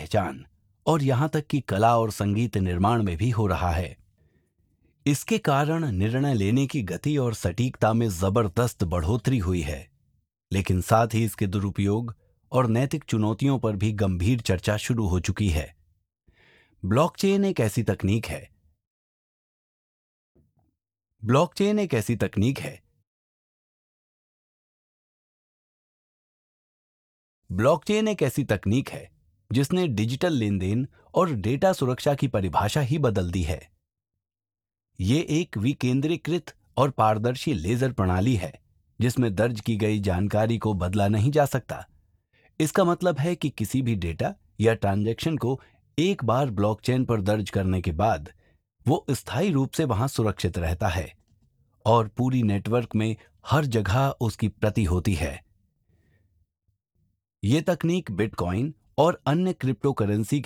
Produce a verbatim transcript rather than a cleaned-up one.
पहचान और यहां तक कि कला और संगीत निर्माण में भी हो रहा है। इसके कारण निर्णय लेने की गति और सटीकता में जबरदस्त बढ़ोतरी हुई है, लेकिन साथ ही इसके दुरुपयोग और नैतिक चुनौतियों पर भी गंभीर चर्चा शुरू हो चुकी है। ब्लॉकचेन एक ऐसी तकनीक है ब्लॉकचेन एक ऐसी तकनीक है ब्लॉकचेन एक ऐसी तकनीक है जिसने डिजिटल लेन देन और डेटा सुरक्षा की परिभाषा ही बदल दी है। ये एक विकेंद्रीकृत और पारदर्शी लेजर प्रणाली है जिसमें दर्ज की गई जानकारी को बदला नहीं जा सकता। इसका मतलब है कि किसी भी डेटा या ट्रांजैक्शन को एक बार ब्लॉकचेन पर दर्ज करने के बाद वो स्थायी रूप से वहां सुरक्षित रहता है और पूरी नेटवर्क में हर जगह उसकी प्रति होती है। ये तकनीक बिटकॉइन और अन्य क्रिप्टो करेंसी